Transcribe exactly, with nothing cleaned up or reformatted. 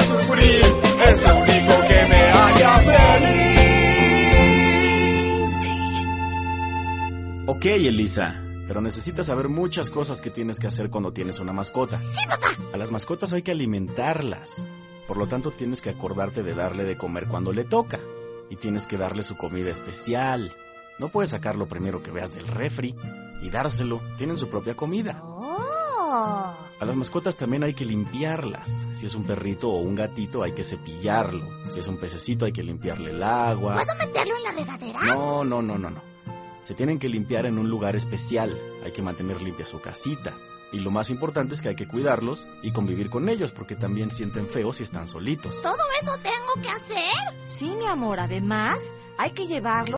sufrir, es lo único que me haría feliz. Ok, Elisa, pero necesitas saber muchas cosas que tienes que hacer cuando tienes una mascota. Sí, papá. A las mascotas hay que alimentarlas. Por lo tanto, tienes que acordarte de darle de comer cuando le toca. Y tienes que darle su comida especial. No puedes sacar lo primero que veas del refri y dárselo. Tienen su propia comida. Oh. A las mascotas también hay que limpiarlas. Si es un perrito o un gatito, hay que cepillarlo. Si es un pececito, hay que limpiarle el agua. ¿Puedo meterlo en la regadera? No, no, no, no, no. Se tienen que limpiar en un lugar especial. Hay que mantener limpia su casita. Y lo más importante es que hay que cuidarlos y convivir con ellos, porque también sienten feo si están solitos. ¿Todo eso tengo que hacer? Sí, mi amor, además hay que llevarlo